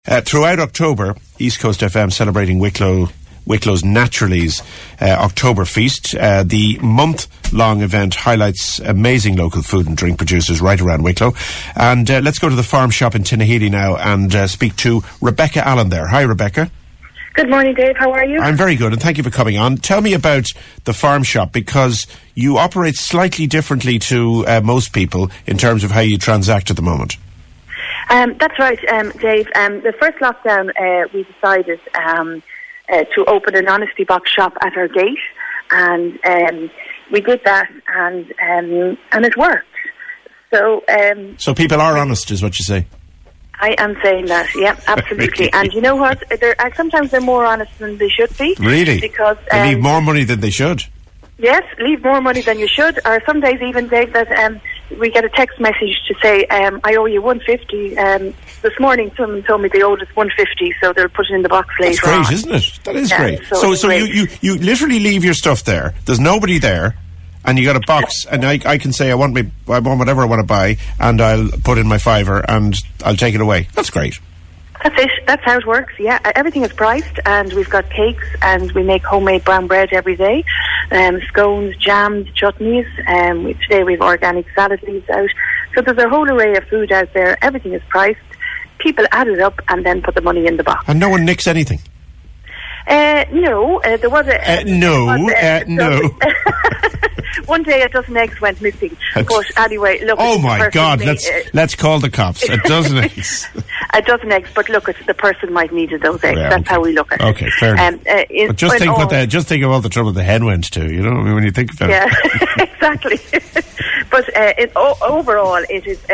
Throughout October, East Coast FM celebrating Wicklow's Naturalies October Feast. The month-long event highlights amazing local food and drink producers right around Wicklow. And let's go to the farm shop in Tinahely now and speak to Rebecca Allen there. Hi, Rebecca. Good morning, Dave. How are you? I'm very good, and thank you for coming on. Tell me about the farm shop, because you operate slightly differently to most people in terms of how you transact at the moment. That's right, Dave. The first lockdown, we decided to open an Honesty Box shop at our gate, and we did that, and it worked. So people are honest, is what you say? I am saying that, yeah, absolutely. And you know what? Sometimes they're more honest than they should be. Really? Because they leave more money than they should. Yes, leave more money than you should. Or some days even, Dave, that we get a text message to say, I owe you $150. This morning someone told me they owed us $150, so they'll put it in the box later. That's great, isn't it? That is great. So you literally leave your stuff there. There's nobody there, and you got a box, and I can say I want whatever I want to buy, and I'll put in my $5 and I'll take it away. That's great. That's it. That's how it works, yeah. Everything is priced, and we've got cakes, and we make homemade brown bread every day. Scones, jams, chutneys. Today we have organic salad leaves out. So there's a whole array of food out there. Everything is priced. People add it up and then put the money in the box. And no one nicks anything? No. There was a... no. One day a dozen eggs went missing. But anyway, look... Oh my God, let's call the cops. A dozen eggs. A dozen eggs, but look, the person might need those eggs. That's how we look at it. Okay, fair enough. But just think of all the trouble the hen went to, you know, I mean, when you think about it. Yeah, exactly. But overall,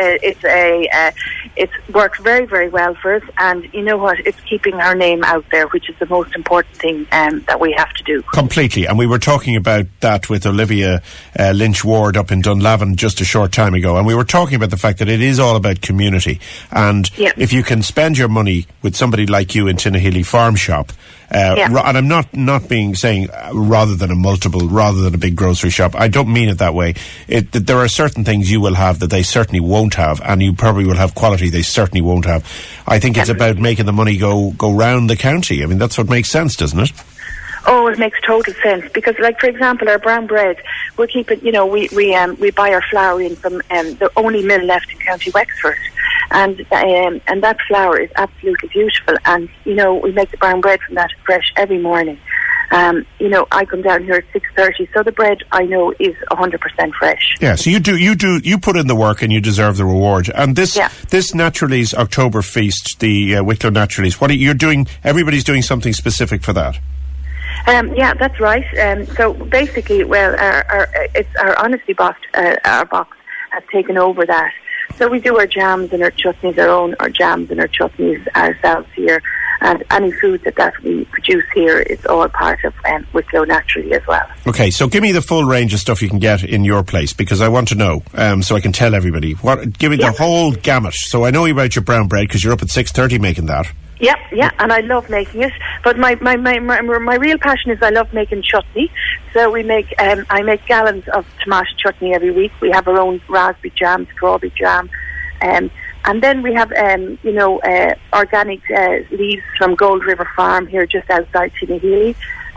it works very, very well for us, and you know what? It's keeping our name out there, which is the most important thing that we have to do. Completely, and we were talking about that with Olivia Lynch-Ward up in Dunlavin just a short time ago, and we were talking about the fact that it is all about community, and if you can spend your money with somebody like you in Tinahely Farm Shop, and I'm not saying rather than a multiple, rather than a big grocery shop. I don't mean it that way. There are certain things you will have that they certainly won't have, and you probably will have quality they certainly won't have. I think it's about making the money go round the county. I mean, that's what makes sense, doesn't it? Oh, it makes total sense, because, like, for example, our brown bread, we're keeping, you know, we buy our flour in from the only mill left in County Wexford, and that flour is absolutely beautiful, and, you know, we make the brown bread from that fresh every morning. You know, I come down here at 6:30, so the bread I know is 100% fresh. Yeah, so you put in the work and you deserve the reward. And this Naturalies October Feast, the Wicklow Naturalies, what are you doing? Everybody's doing something specific for that. Yeah, that's right. So basically, well, it's our Honesty Box. Our box has taken over that. So we do our jams and our chutneys, our jams and our chutneys ourselves here. And any food that we produce here is all part of Wicklow Naturally as well. Okay, so give me the full range of stuff you can get in your place, because I want to know, so I can tell everybody. Give me the whole gamut. So I know about your brown bread, because you're up at 6:30 making that. Yeah, and I love making it. But my real passion is I love making chutney. So we make I make gallons of tomato chutney every week. We have our own raspberry jam, strawberry jam, and then we have organic leaves from Gold River Farm here just outside Tinahely.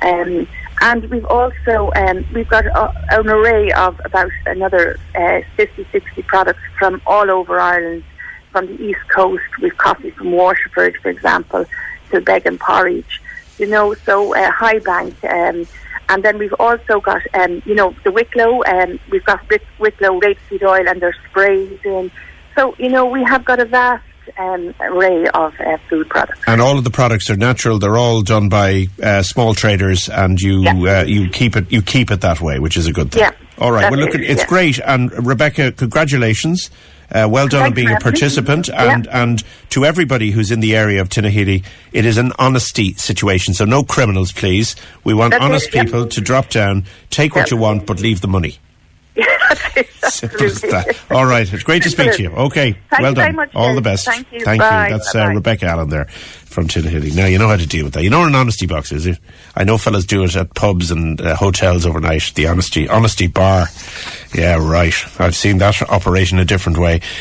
And we've also we've got an array of about another 50-60 products from all over Ireland. From the East Coast, we've coffee from Waterford, for example, to Beggan Porridge, you know, so Highbank, and then we've also got, the Wicklow, we've got Wicklow rapeseed oil and their sprays in. So, you know, we have got a vast array of food products. And all of the products are natural. They're all done by small traders, and you keep it that way, which is a good thing. Yeah. All right. Well, look, it's great. And Rebecca, congratulations. Well done on being a participant, and to everybody who's in the area of Tinahely, it is an honesty situation, so no criminals, please. We want honest people to drop down, take what you want, but leave the money. Yeah, that's it. Simple as that. All right, it's great to speak to you. Okay, well done. Much, all the best. Thank you. Bye. That's Rebecca Allen there from Tinahely. Now, you know how to deal with that. You know what an honesty box is, I know fellas do it at pubs and hotels overnight, the honesty bar. Yeah, right. I've seen that operation a different way.